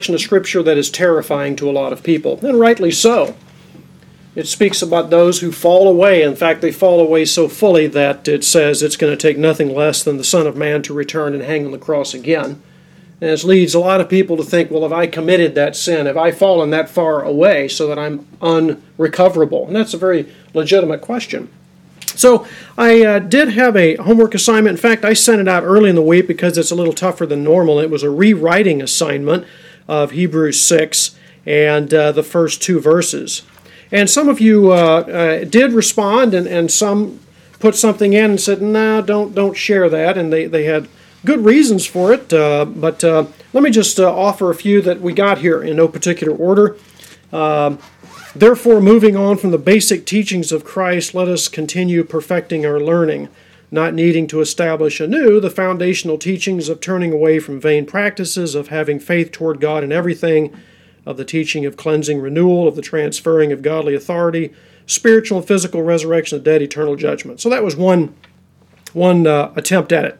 of Scripture that is terrifying to a lot of people, and rightly so. It speaks about those who fall away. In fact, they fall away so fully that it says it's going to take nothing less than the Son of Man to return and hang on the cross again. And it leads a lot of people to think, well, have I committed that sin? Have I fallen that far away so that I'm unrecoverable? And that's a very legitimate question. So I did have a homework assignment. In fact, I sent it out early in the week because it's a little tougher than normal. It was a rewriting assignment of Hebrews 6 and the first 2 verses. And some of you did respond, and some put something in and said, no, don't share that. And they had good reasons for it. But let me just offer a few that we got here in no particular order. Therefore, moving on from the basic teachings of Christ, let us continue perfecting our learning, not needing to establish anew the foundational teachings of turning away from vain practices, of having faith toward God in everything, of the teaching of cleansing renewal, of the transferring of godly authority, spiritual and physical resurrection of dead, eternal judgment. So that was one attempt at it.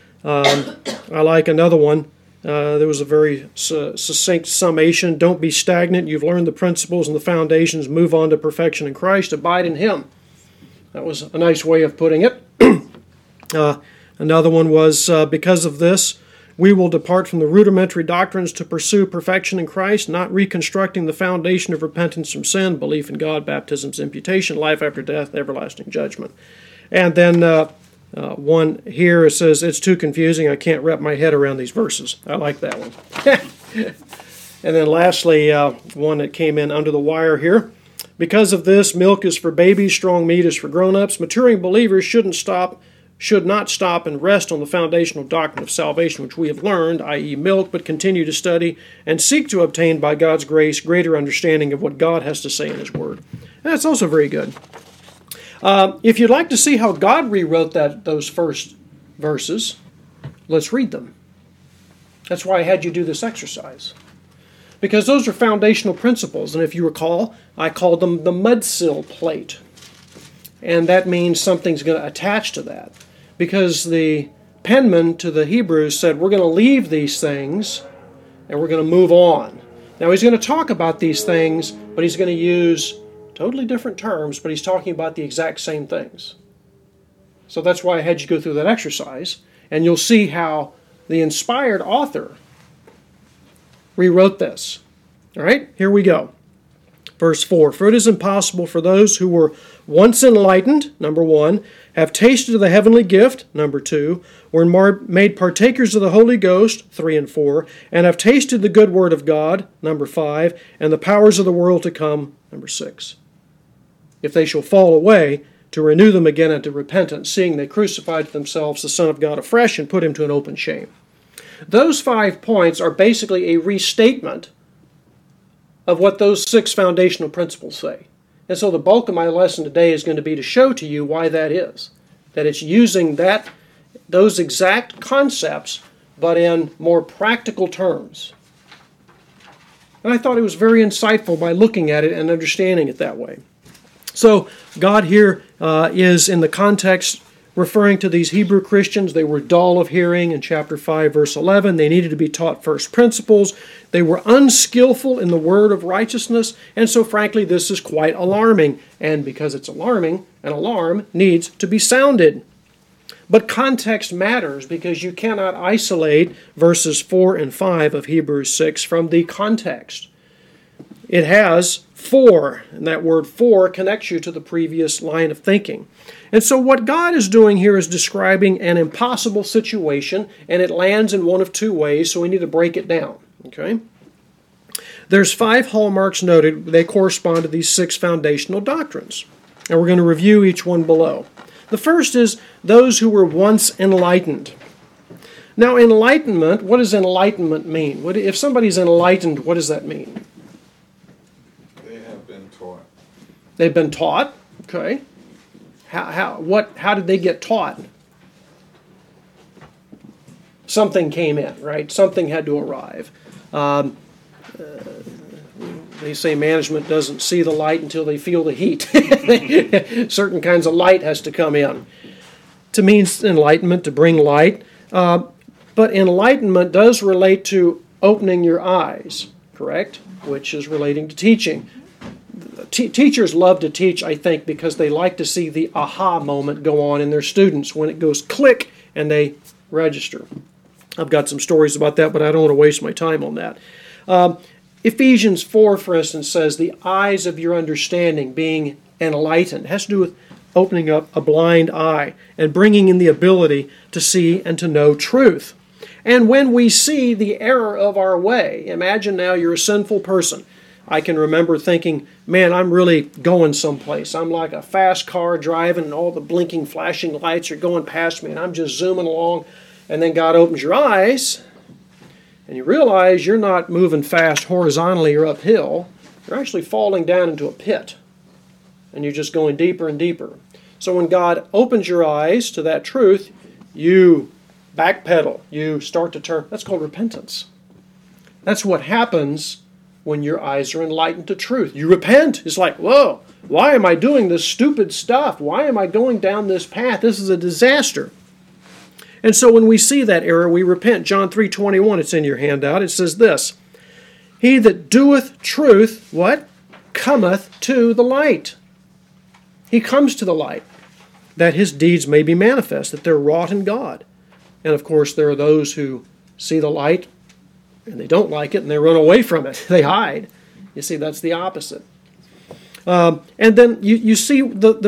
I like another one. There was a very succinct summation. Don't be stagnant. You've learned the principles and the foundations. Move on to perfection in Christ. Abide in Him. That was a nice way of putting it. Another one was, because of this, we will depart from the rudimentary doctrines to pursue perfection in Christ, not reconstructing the foundation of repentance from sin, belief in God, baptism's imputation, life after death, everlasting judgment. And then one here, it says, it's too confusing. I can't wrap my head around these verses. I like that one. And then lastly, one that came in under the wire here. Because of this, milk is for babies, strong meat is for grown-ups. Maturing believers should not stop and rest on the foundational doctrine of salvation, which we have learned, i.e. milk, but continue to study and seek to obtain by God's grace greater understanding of what God has to say in His Word. And that's also very good. If you'd like to see how God rewrote those first verses, let's read them. That's why I had you do this exercise. Because those are foundational principles, and if you recall, I called them the mudsill plate. And that means something's going to attach to that. Because the penman to the Hebrews said, we're going to leave these things and we're going to move on. Now he's going to talk about these things, but he's going to use totally different terms, but he's talking about the exact same things. So that's why I had you go through that exercise, and you'll see how the inspired author rewrote this. All right, here we go. Verse 4, for it is impossible for those who were once enlightened, number 1, have tasted of the heavenly gift, number 2, were made partakers of the Holy Ghost, 3 and 4, and have tasted the good word of God, number 5, and the powers of the world to come, number 6. If they shall fall away, to renew them again unto repentance, seeing they crucified to themselves the Son of God afresh and put Him to an open shame. Those 5 points are basically a restatement of what those 6 foundational principles say. And so the bulk of my lesson today is going to be to show to you why that is. That it's using those exact concepts, but in more practical terms. And I thought it was very insightful by looking at it and understanding it that way. So God here is in the context referring to these Hebrew Christians. They were dull of hearing in chapter 5, verse 11. They needed to be taught first principles. They were unskillful in the word of righteousness. And so, frankly, this is quite alarming. And because it's alarming, an alarm needs to be sounded. But context matters because you cannot isolate verses 4 and 5 of Hebrews 6 from the context. It has for, and that word for connects you to the previous line of thinking. And so what God is doing here is describing an impossible situation, and it lands in one of 2 ways, so we need to break it down. Okay? There's 5 hallmarks noted. They correspond to these 6 foundational doctrines. And we're going to review each one below. The first is those who were once enlightened. Now, enlightenment, what does enlightenment mean? If somebody's enlightened, what does that mean? They have been taught. They've been taught? Okay. How did they get taught? Something came in, right? Something had to arrive. They say management doesn't see the light until they feel the heat. Certain kinds of light has to come in. To mean enlightenment, to bring light. But enlightenment does relate to opening your eyes. correct? Which is relating to teaching. Teachers love to teach, I think, because they like to see the aha moment go on in their students when it goes click and they register. I've got some stories about that, but I don't want to waste my time on that. Ephesians 4, for instance, says the eyes of your understanding being enlightened. It has to do with opening up a blind eye and bringing in the ability to see and to know truth. And when we see the error of our way, imagine now you're a sinful person. I can remember thinking, man, I'm really going someplace. I'm like a fast car driving and all the blinking, flashing lights are going past me and I'm just zooming along. And then God opens your eyes and you realize you're not moving fast horizontally or uphill. You're actually falling down into a pit. And you're just going deeper and deeper. So when God opens your eyes to that truth, you backpedal. You start to turn. That's called repentance. That's what happens when your eyes are enlightened to truth. You repent. It's like, whoa, why am I doing this stupid stuff? Why am I going down this path? This is a disaster. And so when we see that error, we repent. John 3:21, it's in your handout. It says this, he that doeth truth, what? Cometh to the light. He comes to the light, that his deeds may be manifest, that they're wrought in God. And of course, there are those who see the light, and they don't like it, and they run away from it. They hide. You see, that's the opposite. And then you see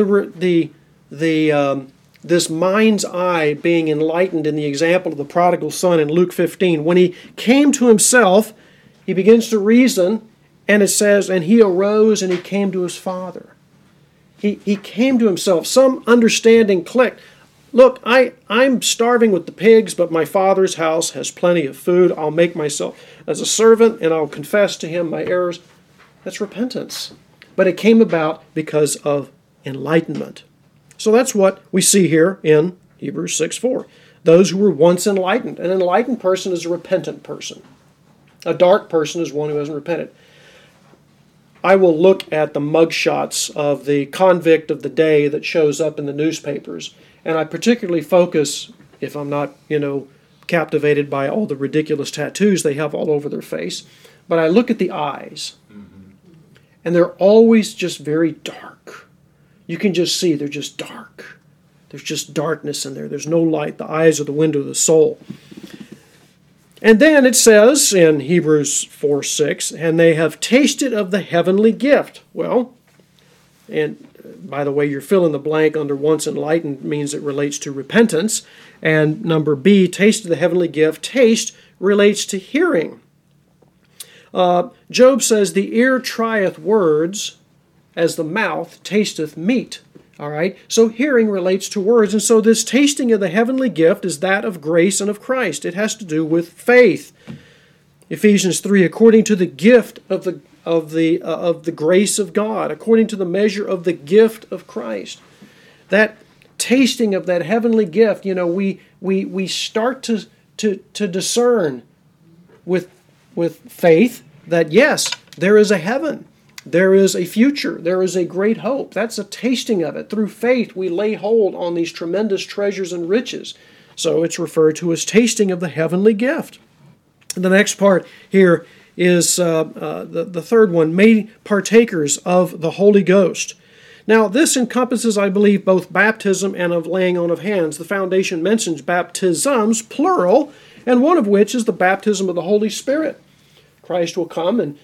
this mind's eye being enlightened in the example of the prodigal son in Luke 15. When he came to himself, he begins to reason, and it says, and he arose and he came to his father. He came to himself. Some understanding clicked. Look, I'm starving with the pigs, but my father's house has plenty of food. I'll make myself as a servant, and I'll confess to him my errors. That's repentance. But it came about because of enlightenment. So that's what we see here in Hebrews 6:4. Those who were once enlightened. An enlightened person is a repentant person. A dark person is one who hasn't repented. I will look at the mugshots of the convict of the day that shows up in the newspapers, and I particularly focus, if I'm not, captivated by all the ridiculous tattoos they have all over their face, but I look at the eyes, and they're always just very dark. You can just see they're just dark. There's just darkness in there. There's no light. The eyes are the window of the soul. And then it says in Hebrews 4:6, and they have tasted of the heavenly gift. Well, and by the way, you're filling the blank under once enlightened means it relates to repentance. And number B, taste of the heavenly gift. Taste relates to hearing. Job says, the ear trieth words as the mouth tasteth meat. All right, so hearing relates to words, and so this tasting of the heavenly gift is that of grace and of Christ. It has to do with faith. Ephesians 3, according to the gift of the grace of God, according to the measure of the gift of Christ. That tasting of that heavenly gift, we start to discern with faith that yes, there is a heaven. There is a future. There is a great hope. That's a tasting of it. Through faith, we lay hold on these tremendous treasures and riches. So it's referred to as tasting of the heavenly gift. The next part here is the third one, made partakers of the Holy Ghost. Now, this encompasses, I believe, both baptism and of laying on of hands. The foundation mentions baptisms, plural, and one of which is the baptism of the Holy Spirit. Christ will come and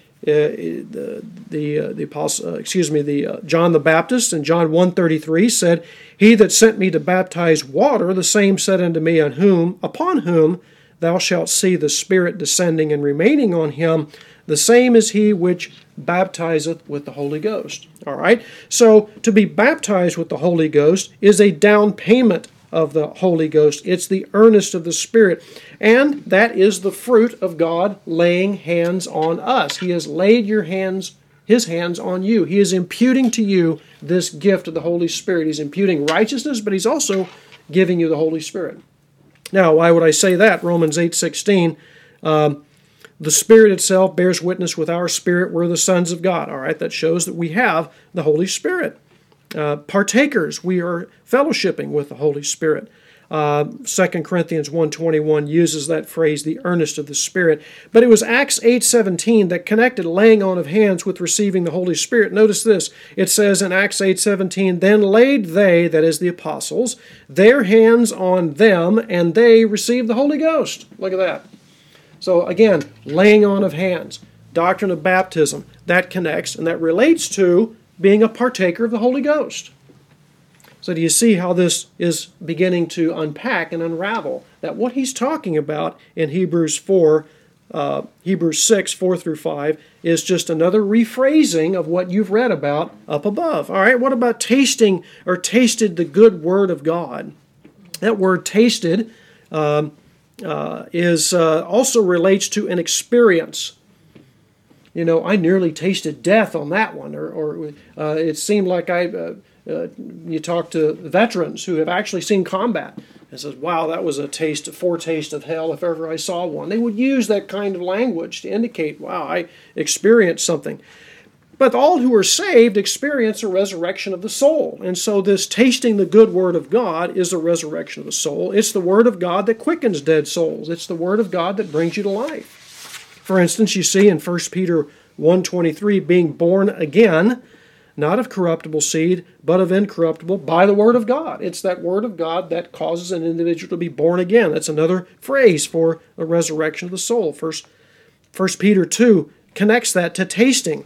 John the Baptist in John 1:33 said, he that sent me to baptize water, the same said unto me, upon whom thou shalt see the Spirit descending and remaining on him, the same is he which baptizeth with the Holy Ghost. All right, so to be baptized with the Holy Ghost is a down payment of the Holy Ghost. It's the earnest of the Spirit. And that is the fruit of God laying hands on us. He has laid His hands on you. He is imputing to you this gift of the Holy Spirit. He's imputing righteousness, but He's also giving you the Holy Spirit. Now, why would I say that? Romans 8:16, the Spirit itself bears witness with our spirit, we're the sons of God. All right, that shows that we have the Holy Spirit. Partakers, we are fellowshipping with the Holy Spirit. 2 Corinthians 1:21 uses that phrase, the earnest of the Spirit. But it was Acts 8:17 that connected laying on of hands with receiving the Holy Spirit. Notice this. It says in Acts 8:17, "Then laid they," that is the apostles, "their hands on them, and they received the Holy Ghost." Look at that. So again, laying on of hands, doctrine of baptism, that connects, and that relates to being a partaker of the Holy Ghost. So do you see how this is beginning to unpack and unravel? That what he's talking about in Hebrews 6, 4 through 5, is just another rephrasing of what you've read about up above. All right, what about tasting or tasted the good word of God? That word tasted also relates to an experience. You know, I nearly tasted death on that one, or it seemed like you talk to veterans who have actually seen combat and says, wow, that was a foretaste of hell if ever I saw one. They would use that kind of language to indicate, wow, I experienced something. But all who are saved experience a resurrection of the soul. And so this tasting the good word of God is a resurrection of the soul. It's the word of God that quickens dead souls. It's the word of God that brings you to life. For instance, you see in 1 Peter 1:23, being born again, not of corruptible seed, but of incorruptible, by the word of God. It's that word of God that causes an individual to be born again. That's another phrase for a resurrection of the soul. 1 Peter 2 connects that to tasting.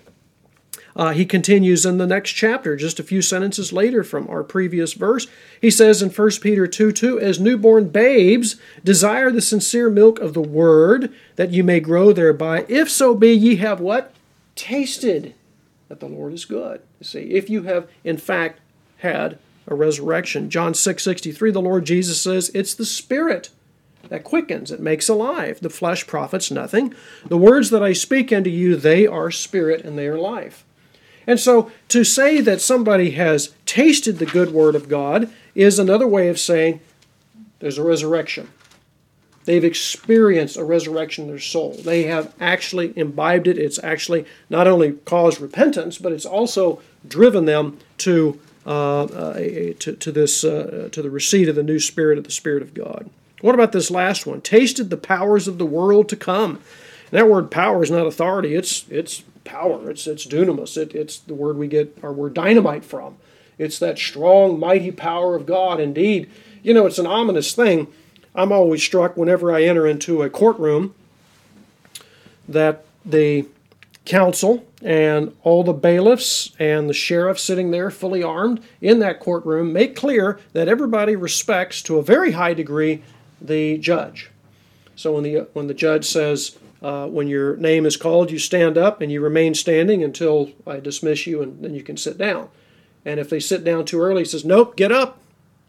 He continues in the next chapter, just a few sentences later from our previous verse. He says in 1 Peter 2:2, "As newborn babes, desire the sincere milk of the word, that you may grow thereby, if so be ye have" what? Tasted that the Lord is good. You see, if you have in fact had a resurrection. John 6:63, the Lord Jesus says, "It's the Spirit that quickens, it makes alive. The flesh profits nothing. The words that I speak unto you, they are spirit and they are life." And so to say that somebody has tasted the good word of God is another way of saying there's a resurrection. They've experienced a resurrection in their soul. They have actually imbibed it. It's actually not only caused repentance, but it's also driven them to the receipt of the new Spirit, of the Spirit of God. What about this last one? Tasted the powers of the world to come. And that word power is not authority. It's power. It's dunamis. It's the word we get our word dynamite from. It's that strong, mighty power of God. Indeed, you know, it's an ominous thing. I'm always struck whenever I enter into a courtroom that the counsel and all the bailiffs and the sheriff sitting there fully armed in that courtroom make clear that everybody respects to a very high degree the judge. So when the judge says, when your name is called, you stand up and you remain standing until I dismiss you, and then you can sit down. And if they sit down too early, he says, nope, get up.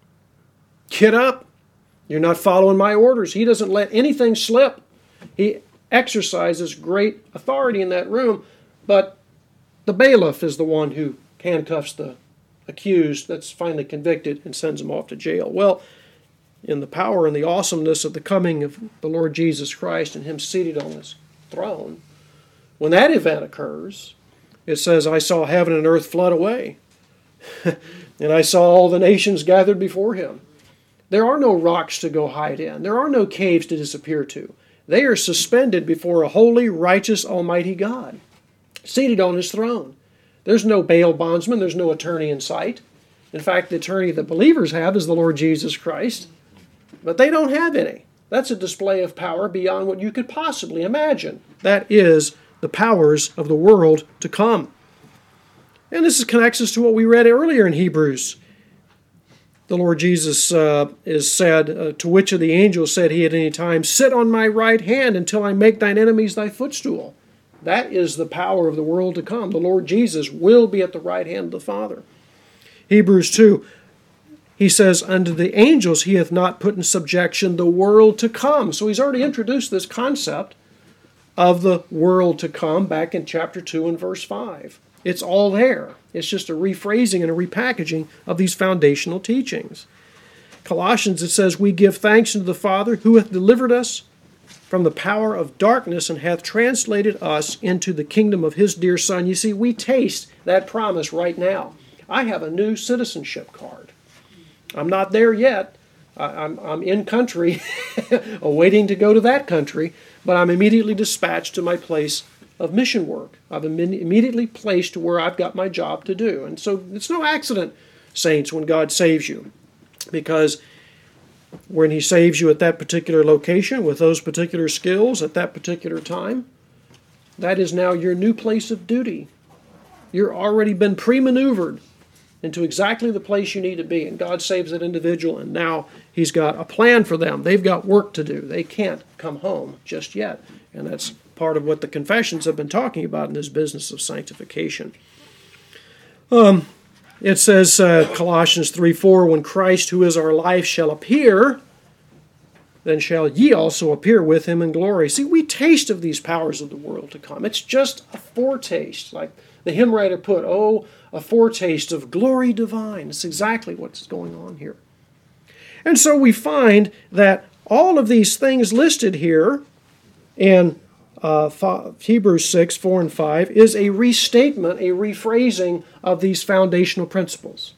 Get up. You're not following my orders. He doesn't let anything slip. He exercises great authority in that room, but the bailiff is the one who handcuffs the accused that's finally convicted and sends him off to jail. Well, in the power and the awesomeness of the coming of the Lord Jesus Christ and Him seated on His throne, when that event occurs, it says, I saw heaven and earth flood away, and I saw all the nations gathered before Him. There are no rocks to go hide in. There are no caves to disappear to. They are suspended before a holy, righteous, almighty God, seated on His throne. There's no bail bondsman. There's no attorney in sight. In fact, the attorney that believers have is the Lord Jesus Christ. But they don't have any. That's a display of power beyond what you could possibly imagine. That is the powers of the world to come. And this connects us to what we read earlier in Hebrews. The Lord Jesus is said, to which of the angels said He at any time, sit on my right hand until I make thine enemies thy footstool. That is the power of the world to come. The Lord Jesus will be at the right hand of the Father. Hebrews 2, He says, unto the angels He hath not put in subjection the world to come. So He's already introduced this concept of the world to come back in chapter 2 and verse 5. It's all there. It's just a rephrasing and a repackaging of these foundational teachings. Colossians, it says, we give thanks unto the Father who hath delivered us from the power of darkness and hath translated us into the kingdom of His dear Son. You see, we taste that promise right now. I have a new citizenship card. I'm not there yet. I'm in country, awaiting to go to that country, but I'm immediately dispatched to my place of mission work. I've immediately placed to where I've got my job to do. And so it's no accident, saints, when God saves you, because when He saves you at that particular location with those particular skills at that particular time, that is now your new place of duty. You're already been pre-maneuvered into exactly the place you need to be. And God saves that individual, and now He's got a plan for them. They've got work to do. They can't come home just yet. And that's part of what the confessions have been talking about in this business of sanctification. It says, Colossians 3:4, when Christ, who is our life, shall appear, then shall ye also appear with Him in glory. See, we taste of these powers of the world to come. It's just a foretaste, like the hymn writer put, oh, a foretaste of glory divine. It's exactly what's going on here. And so we find that all of these things listed here in Hebrews 6, 4 and 5 is a restatement, a rephrasing of these foundational principles.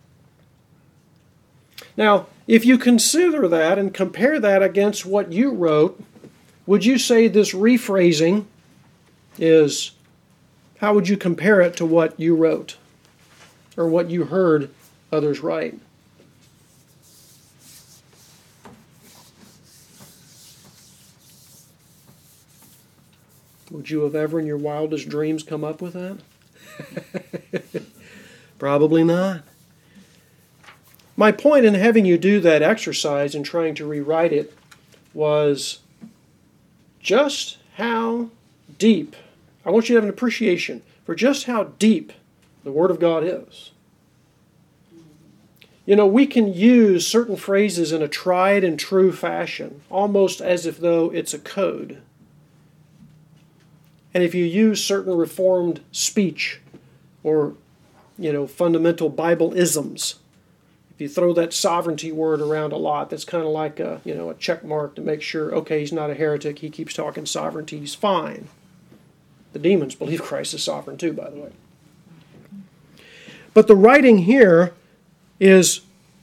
Now, if you consider that and compare that against what you wrote, would you say this rephrasing is, how would you compare it to what you wrote or what you heard others write? Would you have ever in your wildest dreams come up with that? Probably not. My point in having you do that exercise and trying to rewrite it was just how deep, I want you to have an appreciation for just how deep the Word of God is. You know, we can use certain phrases in a tried and true fashion, almost as if though it's a code. And if you use certain Reformed speech or, fundamental Bible isms, if you throw that sovereignty word around a lot, that's kind of like a check mark to make sure, okay, he's not a heretic, he keeps talking sovereignty, he's fine. The demons believe Christ is sovereign too, by the way. But the writing here is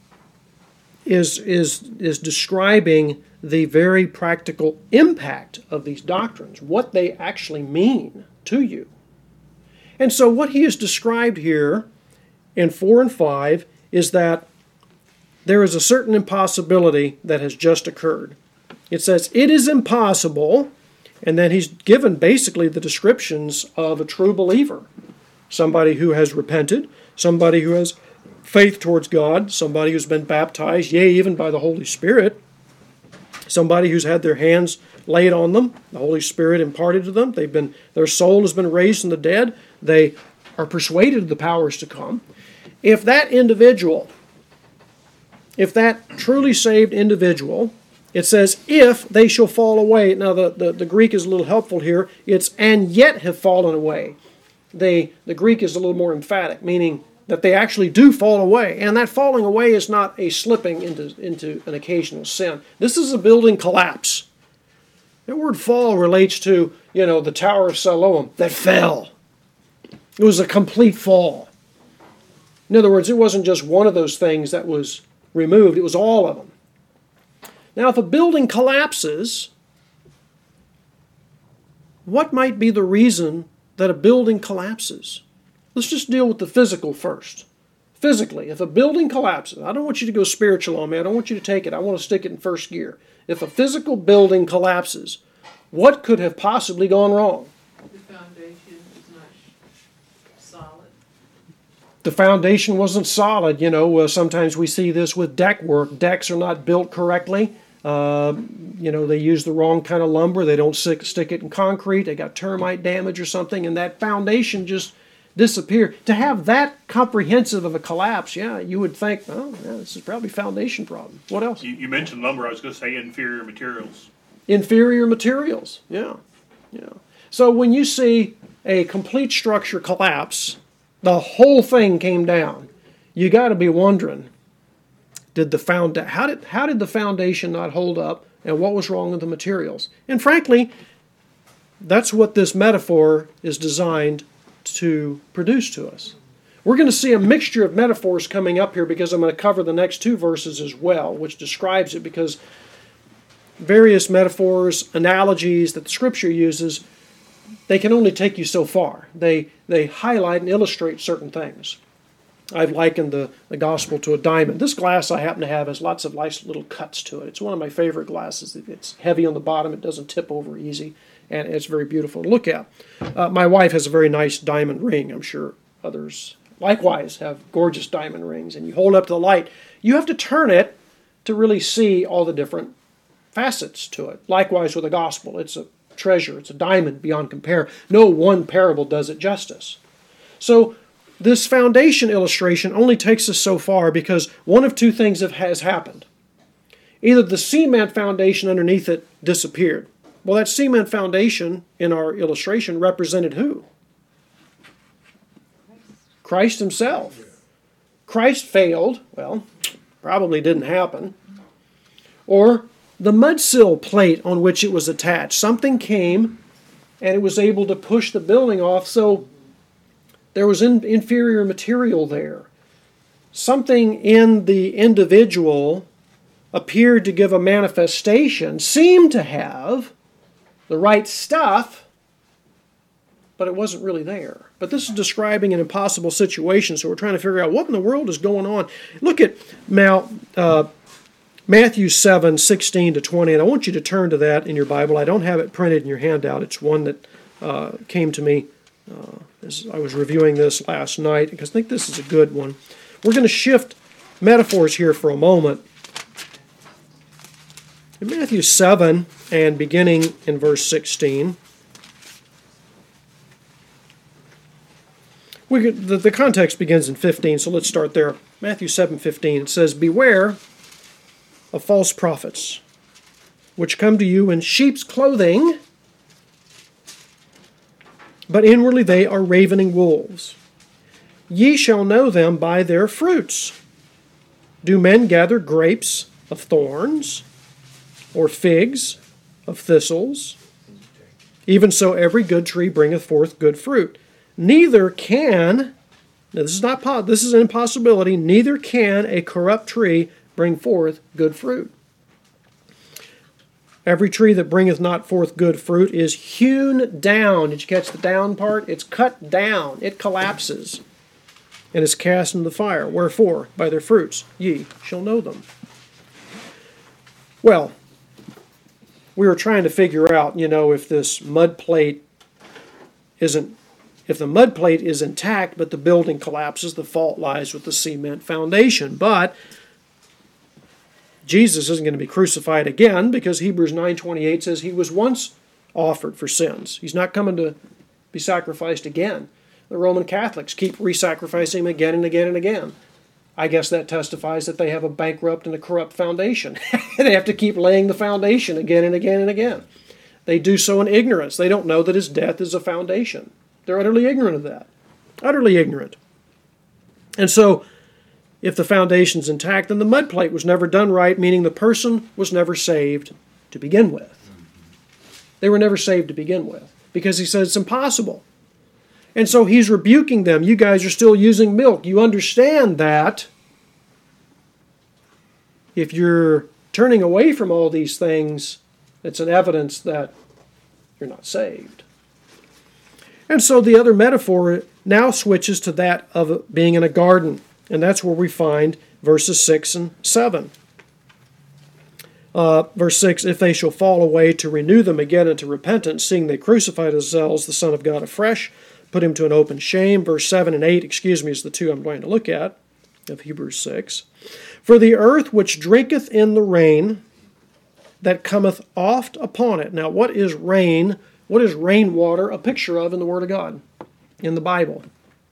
describing the very practical impact of these doctrines, what they actually mean to you. And so what he has described here in 4 and 5 is that there is a certain impossibility that has just occurred. It says, it is impossible, and then he's given basically the descriptions of a true believer. Somebody who has repented, somebody who has faith towards God, somebody who's been baptized, yea, even by the Holy Spirit, somebody who's had their hands laid on them, the Holy Spirit imparted to them, their soul has been raised from the dead, they are persuaded of the powers to come. If that truly saved individual, it says, if they shall fall away. Now the Greek is a little helpful here. It's and yet have fallen away. The Greek is a little more emphatic, meaning that they actually do fall away. And that falling away is not a slipping into an occasional sin. This is a building collapse. The word fall relates to, the Tower of Siloam that fell. It was a complete fall. In other words, it wasn't just one of those things that was removed. It was all of them. Now, if a building collapses, what might be the reason that a building collapses? Let's just deal with the physical first. Physically, if a building collapses, I don't want you to go spiritual on me. I don't want you to take it. I want to stick it in first gear. If a physical building collapses, what could have possibly gone wrong? The foundation is not solid. The foundation wasn't solid. Sometimes we see this with deck work. Decks are not built correctly. They use the wrong kind of lumber. They don't stick it in concrete. They got termite damage or something, and that foundation just disappeared. To have that comprehensive of a collapse, you would think, this is probably a foundation problem. What else? You mentioned lumber. I was going to say inferior materials. Inferior materials, yeah. So when you see a complete structure collapse, the whole thing came down, you got to be wondering, how did the foundation not hold up, and what was wrong with the materials? And frankly, that's what this metaphor is designed to produce to us. We're going to see a mixture of metaphors coming up here because I'm going to cover the next two verses as well, which describes it, because various metaphors, analogies that the Scripture uses, they can only take you so far. They highlight and illustrate certain things. I've likened the gospel to a diamond. This glass I happen to have has lots of nice little cuts to it. It's one of my favorite glasses. It's heavy on the bottom. It doesn't tip over easy, and it's very beautiful to look at. My wife has a very nice diamond ring. I'm sure others likewise have gorgeous diamond rings. And you hold up to the light. You have to turn it to really see all the different facets to it. Likewise with the gospel. It's a treasure. It's a diamond beyond compare. No one parable does it justice. So this foundation illustration only takes us so far because one of two things has happened. Either the cement foundation underneath it disappeared. Well, that cement foundation in our illustration represented who? Christ himself. Christ failed. Well, probably didn't happen. Or the mudsill plate on which it was attached. Something came and it was able to push the building off, so there was inferior material there. Something in the individual appeared to give a manifestation, seemed to have the right stuff, but it wasn't really there. But this is describing an impossible situation, so we're trying to figure out what in the world is going on. Look at Matthew 7, 16 to 20, and I want you to turn to that in your Bible. I don't have it printed in your handout. It's one that came to me as I was reviewing this last night, because I think this is a good one. We're going to shift metaphors here for a moment. In Matthew 7, and beginning in verse 16, the context begins in 15, so let's start there. Matthew 7:15, it says, "Beware of false prophets, which come to you in sheep's clothing, but inwardly they are ravening wolves. Ye shall know them by their fruits. Do men gather grapes of thorns, or figs of thistles? Even so every good tree bringeth forth good fruit. Neither can," now this is an impossibility, "neither can a corrupt tree bring forth good fruit. Every tree that bringeth not forth good fruit is hewn down." Did you catch the down part? It's cut down. It collapses and is cast into the fire. "Wherefore, by their fruits ye shall know them." Well, we were trying to figure out, if this mud plate if the mud plate is intact but the building collapses, the fault lies with the cement foundation. But Jesus isn't going to be crucified again, because Hebrews 9:28 says he was once offered for sins. He's not coming to be sacrificed again. The Roman Catholics keep re-sacrificing him again and again and again. I guess that testifies that they have a bankrupt and a corrupt foundation. They have to keep laying the foundation again and again and again. They do so in ignorance. They don't know that his death is a foundation. They're utterly ignorant of that. Utterly ignorant. And so, if the foundation's intact, then the mud plate was never done right, meaning the person was never saved to begin with. They were never saved to begin with, because he says it's impossible. And so he's rebuking them. You guys are still using milk. You understand that if you're turning away from all these things, it's an evidence that you're not saved. And so the other metaphor now switches to that of being in a garden. And that's where we find verses 6 and 7. Verse 6, "If they shall fall away, to renew them again unto repentance, seeing they crucified themselves the Son of God afresh, put him to an open shame." Verse 7 and 8, is the two I'm going to look at of Hebrews 6. "For the earth which drinketh in the rain that cometh oft upon it." Now, what is rain? What is rainwater a picture of in the Word of God, in the Bible?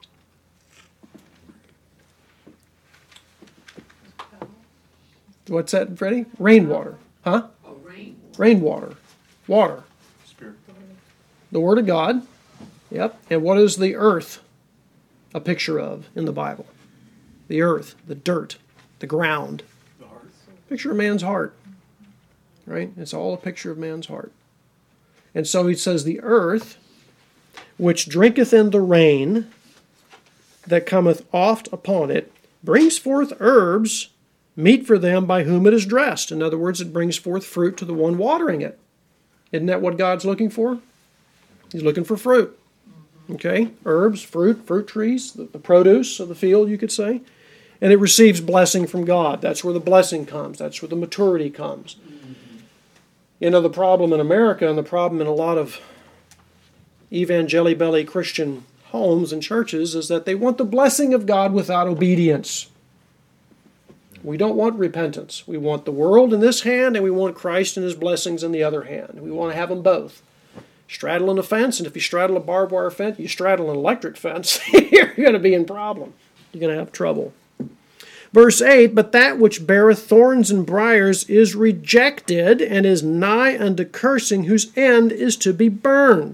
What's that, Freddie? Rainwater. Huh? Oh, rain. Rainwater. Water. Spirit. The Word of God. Yep. And what is the earth a picture of in the Bible? The earth, the dirt, the ground. The heart. Picture of man's heart. Right? It's all a picture of man's heart. And so he says, the earth, which drinketh in the rain that cometh oft upon it brings forth herbs, meet for them by whom it is dressed. In other words, it brings forth fruit to the one watering it. Isn't that what God's looking for? He's looking for fruit. Okay? Herbs, fruit trees, the produce of the field, you could say. And it receives blessing from God. That's where the blessing comes. That's where the maturity comes. You know, the problem in America and the problem in a lot of evangeli-belly Christian homes and churches is that they want the blessing of God without obedience. We don't want repentance. We want the world in this hand, and we want Christ and His blessings in the other hand. We want to have them both. Straddle a fence, and if you straddle a barbed wire fence, you straddle an electric fence, you're going to be in problem. You're going to have trouble. Verse 8, but that which beareth thorns and briars is rejected, and is nigh unto cursing, whose end is to be burned.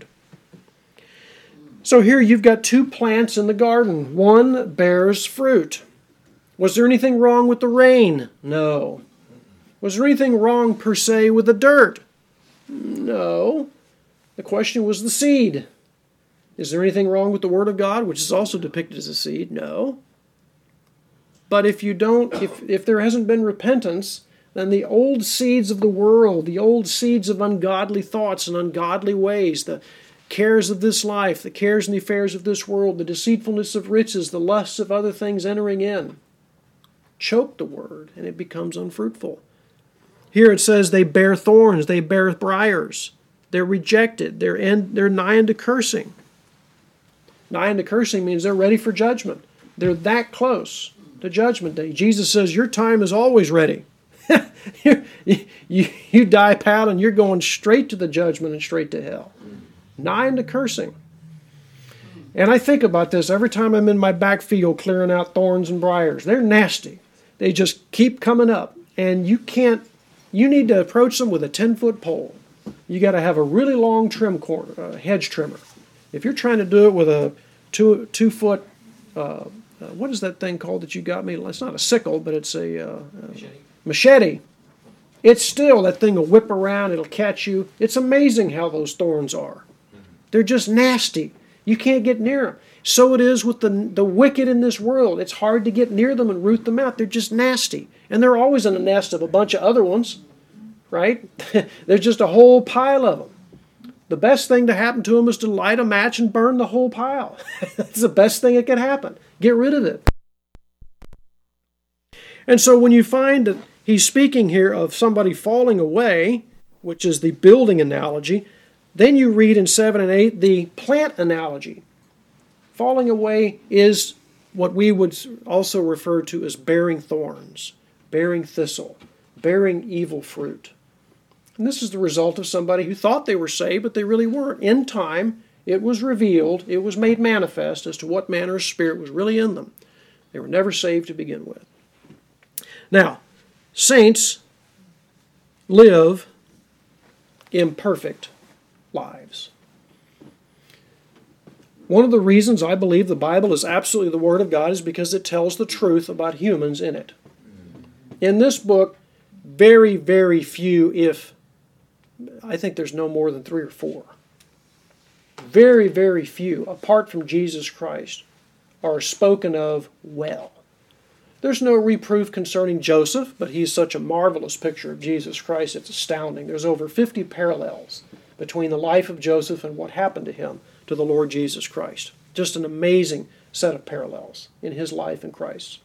So here you've got two plants in the garden. One bears fruit. Was there anything wrong with the rain? No. Was there anything wrong per se with the dirt? No. The question was the seed. Is there anything wrong with the Word of God, which is also depicted as a seed? No. But if there hasn't been repentance, then the old seeds of the world, the old seeds of ungodly thoughts and ungodly ways, the cares of this life, the cares and the affairs of this world, the deceitfulness of riches, the lusts of other things entering in, choke the word, and it becomes unfruitful. Here it says they bear thorns, they bear briars. They're rejected. They're nigh unto cursing. Nigh unto cursing means they're ready for judgment. They're that close to judgment day. Jesus says your time is always ready. you die paddling, you're going straight to the judgment and straight to hell. Nigh unto cursing. And I think about this every time I'm in my backfield clearing out thorns and briars. They're nasty. They just keep coming up. And you need to approach them with a 10-foot pole. You got to have a really long hedge trimmer. If you're trying to do it with a 2-foot, what is that thing called that you got me? It's not a sickle, but it's a machete. It's still, that thing will whip around, it'll catch you. It's amazing how those thorns are. They're just nasty. You can't get near them. So it is with the wicked in this world. It's hard to get near them and root them out. They're just nasty. And they're always in a nest of a bunch of other ones, right? There's just a whole pile of them. The best thing to happen to them is to light a match and burn the whole pile. That's the best thing that could happen. Get rid of it. And so when you find that he's speaking here of somebody falling away, which is the building analogy, then you read in 7 and 8 the plant analogy. Falling away is what we would also refer to as bearing thorns, bearing thistle, bearing evil fruit. And this is the result of somebody who thought they were saved, but they really weren't. In time, it was revealed, it was made manifest as to what manner of spirit was really in them. They were never saved to begin with. Now, saints live imperfect lives. One of the reasons I believe the Bible is absolutely the Word of God is because it tells the truth about humans in it. In this book, very, very few, I think there's no more than 3 or 4. Very, very few, apart from Jesus Christ, are spoken of well. There's no reproof concerning Joseph, but he's such a marvelous picture of Jesus Christ, it's astounding. There's over 50 parallels between the life of Joseph and what happened to him to the Lord Jesus Christ. Just an amazing set of parallels in his life in Christ.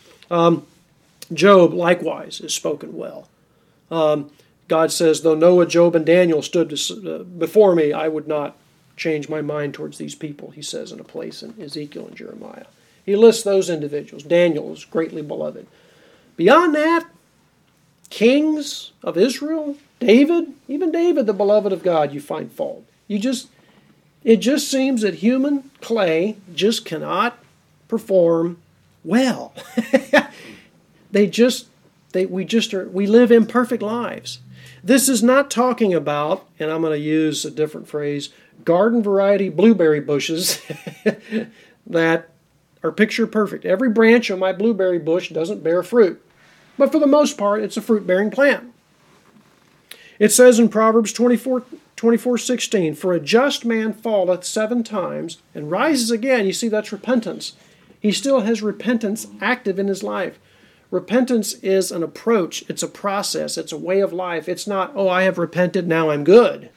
Job, likewise, is spoken well. God says, though Noah, Job, and Daniel stood before me, I would not change my mind towards these people, he says in a place in Ezekiel and Jeremiah. He lists those individuals. Daniel is greatly beloved. Beyond that, kings of Israel, David, even David, the beloved of God, you find fault. It just seems that human clay just cannot perform well. We live imperfect lives. This is not talking about, and I'm going to use a different phrase, garden variety blueberry bushes that are picture perfect. Every branch of my blueberry bush doesn't bear fruit, but for the most part, it's a fruit-bearing plant. It says in Proverbs 24:16, for a just man falleth 7 times and rises again. You see, that's repentance. He still has repentance active in his life. Repentance is an approach. It's a process. It's a way of life. It's not, oh, I have repented, now I'm good.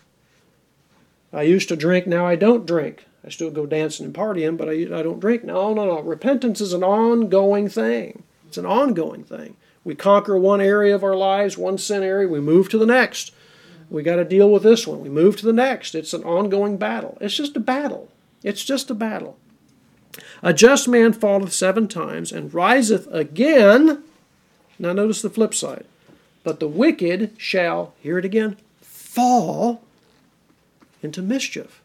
I used to drink, now I don't drink. I still go dancing and partying, but I don't drink. No. Repentance is an ongoing thing. It's an ongoing thing. We conquer one area of our lives, one sin area, we move to the next. We got to deal with this one. We move to the next. It's an ongoing battle. It's just a battle. It's just a battle. A just man falleth 7 times and riseth again. Now notice the flip side. But the wicked shall, hear it again, fall into mischief.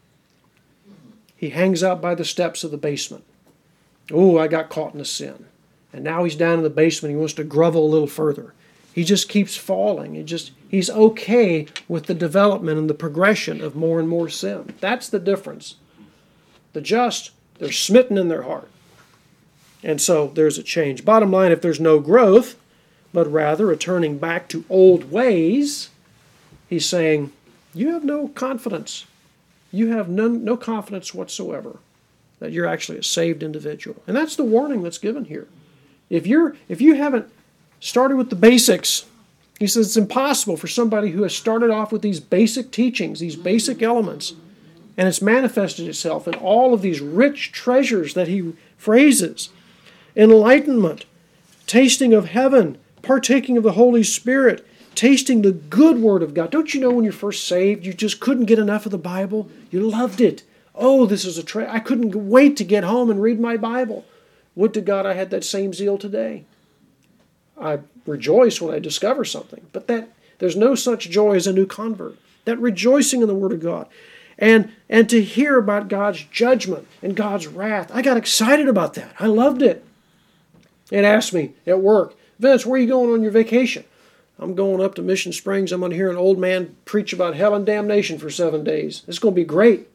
He hangs out by the steps of the basement. Oh, I got caught in a sin. And now he's down in the basement. He wants to grovel a little further. He just keeps falling. He's okay with the development and the progression of more and more sin. That's the difference. The just, they're smitten in their heart. And so there's a change. Bottom line, if there's no growth, but rather a turning back to old ways, he's saying, you have no confidence. You have no confidence whatsoever that you're actually a saved individual. And that's the warning that's given here. If you haven't started with the basics, he says it's impossible for somebody who has started off with these basic teachings, these basic elements, and it's manifested itself in all of these rich treasures that he phrases. Enlightenment, tasting of heaven, partaking of the Holy Spirit, tasting the good Word of God. Don't you know when you're first saved, you just couldn't get enough of the Bible? You loved it. Oh, this is a treasure. I couldn't wait to get home and read my Bible. Would to God I had that same zeal today. I rejoice when I discover something, but there's no such joy as a new convert. That rejoicing in the Word of God. And to hear about God's judgment and God's wrath. I got excited about that. I loved it. It asked me at work, Vince, where are you going on your vacation? I'm going up to Mission Springs. I'm going to hear an old man preach about hell and damnation for 7 days. It's going to be great.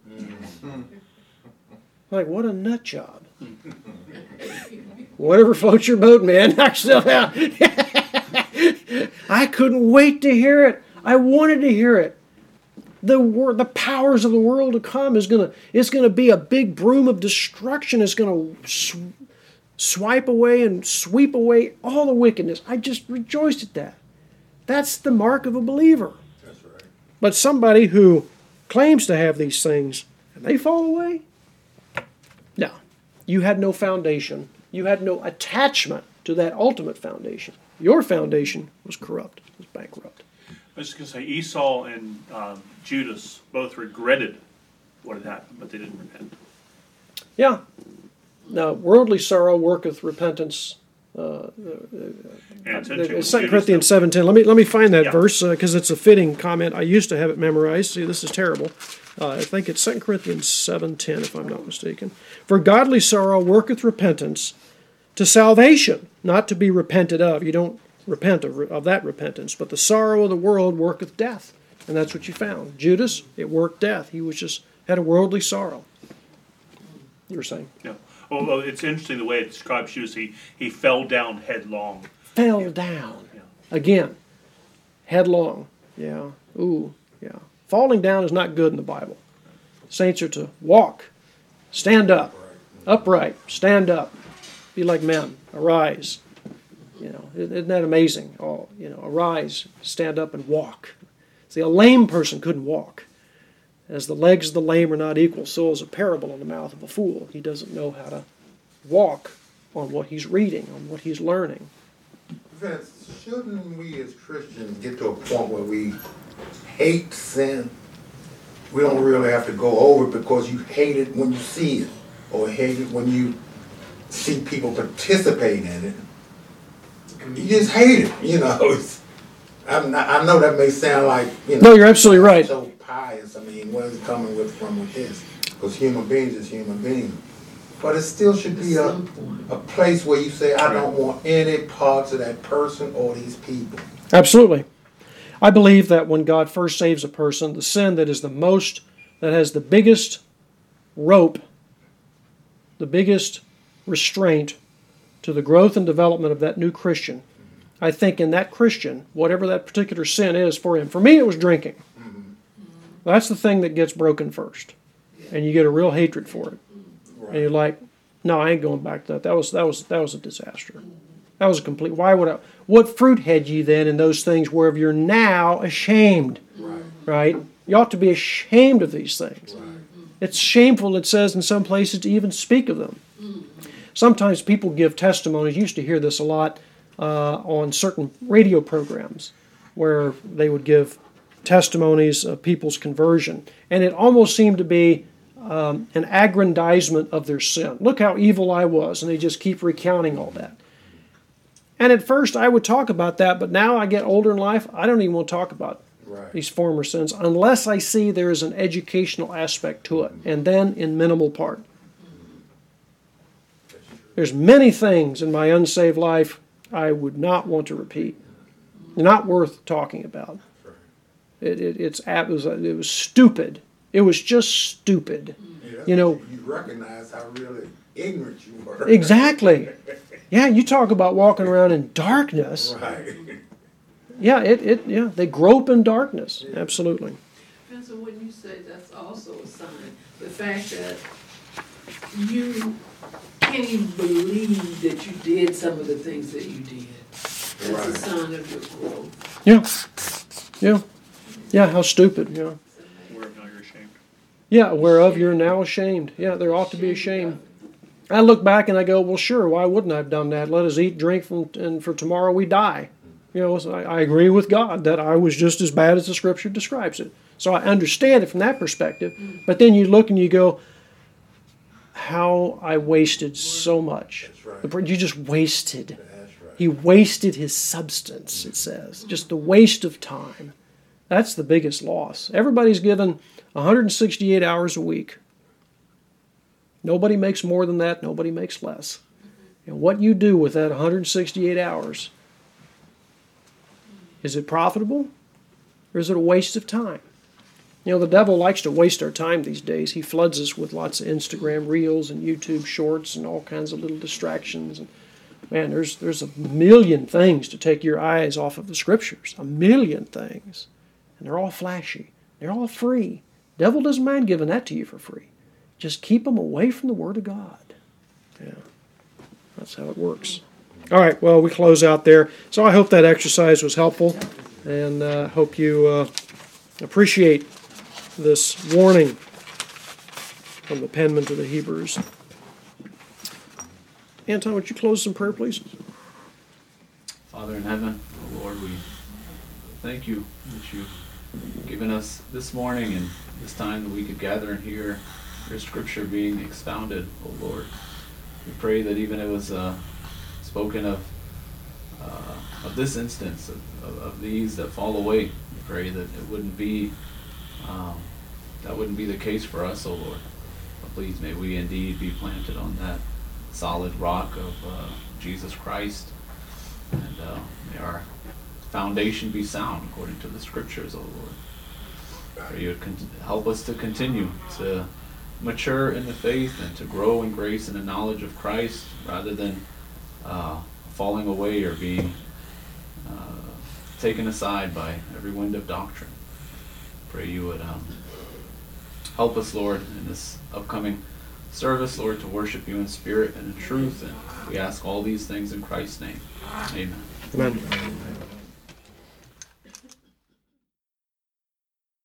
Like, what a nut job. Whatever floats your boat, man. I couldn't wait to hear it. I wanted to hear it. The powers of the world to come it's going to be a big broom of destruction. It's going to swipe away and sweep away all the wickedness. I just rejoiced at that. That's the mark of a believer. That's right. But somebody who claims to have these things, and they fall away? No. You had no foundation. You had no attachment to that ultimate foundation. Your foundation was corrupt, was bankrupt. I was just going to say, Esau and Judas both regretted what had happened, but they didn't repent. Yeah. Now, worldly sorrow worketh repentance. And it's 2 Corinthians 7:10. Let me find that verse because it's a fitting comment. I used to have it memorized. See, this is terrible. I think it's 2 Corinthians 7:10, if I'm not mistaken. For godly sorrow worketh repentance to salvation, not to be repented of. You don't repent of that repentance, but the sorrow of the world worketh death. And that's what you found. Judas, it worked death. He was just had a worldly sorrow. You were saying? Yeah. Well, it's interesting the way it describes Judas. He fell down headlong. Fell down. Yeah. Again, headlong. Yeah. Ooh, yeah. Falling down is not good in the Bible. Saints are to walk, stand up, upright, stand up, be like men, arise. Isn't that amazing? Oh, arise, stand up and walk. See, a lame person couldn't walk. As the legs of the lame are not equal, so is a parable in the mouth of a fool. He doesn't know how to walk on what he's reading, on what he's learning. Vince, shouldn't we as Christians get to a point where we hate sin? We don't really have to go over it because you hate it when you see it, or hate it when you see people participate in it. You just hate it, I know that may sound like, No, you're absolutely right. So pious. I mean, where's it coming from with this? Because human beings is human beings. But it still should be a place where you say, I don't want any parts of that person or these people. Absolutely. I believe that when God first saves a person, the sin that has the biggest rope, the biggest restraint to the growth and development of that new Christian, I think in that Christian, whatever that particular sin is for him, for me it was drinking. That's the thing that gets broken first. And you get a real hatred for it. And you're like, No, I ain't going back to that. That was a disaster. That was a complete. Why would I? What fruit had ye then in those things whereof you're now ashamed? Right? You ought to be ashamed of these things. It's shameful, it says in some places, to even speak of them. Sometimes people give testimonies. You used to hear this a lot on certain radio programs where they would give testimonies of people's conversion. And it almost seemed to be an aggrandizement of their sin. Look how evil I was. And they just keep recounting all that. And at first I would talk about that, but now I get older in life, I don't even want to talk about these former sins unless I see there is an educational aspect to it, and then in minimal part. There's many things in my unsaved life I would not want to repeat. Not worth talking about. It was stupid. It was just stupid. You know. You recognize how really ignorant you were. Exactly. Yeah, you talk about walking around in darkness. Right. Yeah, they grope in darkness. Absolutely. And so when you say that's also a sign, the fact that you can't even believe that you did some of the things that you did. That's a sign of your growth. Yeah, how stupid, yeah. Whereof now you're ashamed. Yeah, whereof you're now ashamed. Yeah, there ought to be ashamed. I look back and I go, well, sure, why wouldn't I have done that? Let us eat, drink, and for tomorrow we die. You know, so I agree with God that I was just as bad as the Scripture describes it. So I understand it from that perspective. But then you look and you go, how I wasted so much. That's right. You just wasted. That's right. He wasted his substance, it says. Just the waste of time. That's the biggest loss. Everybody's given 168 hours a week. Nobody makes more than that. Nobody makes less. And what you do with that 168 hours, is it profitable or is it a waste of time? You know, the devil likes to waste our time these days. He floods us with lots of Instagram reels and YouTube shorts and all kinds of little distractions. And man, there's a million things to take your eyes off of the Scriptures. A million things. And they're all flashy. They're all free. The devil doesn't mind giving that to you for free. Just keep them away from the Word of God. Yeah, that's how it works. All right, well, we close out there. So I hope that exercise was helpful, and hope you appreciate this warning from the penman to the Hebrews. Anton, would you close in prayer, please? Father in heaven, oh Lord, we thank you that you've given us this morning and this time that we could gather and hear your Scripture being expounded, oh Lord. We pray that even it was spoken of this instance, of these that fall away. We pray that it wouldn't be the case for us, oh Lord. But please may we indeed be planted on that solid rock of Jesus Christ, and may our foundation be sound according to the Scriptures, oh Lord. Pray you would help us to continue to mature in the faith and to grow in grace and the knowledge of Christ, rather than falling away or being taken aside by every wind of doctrine. Pray you would help us, Lord, in this upcoming service, Lord, to worship you in spirit and in truth. And we ask all these things in Christ's name. Amen. Amen.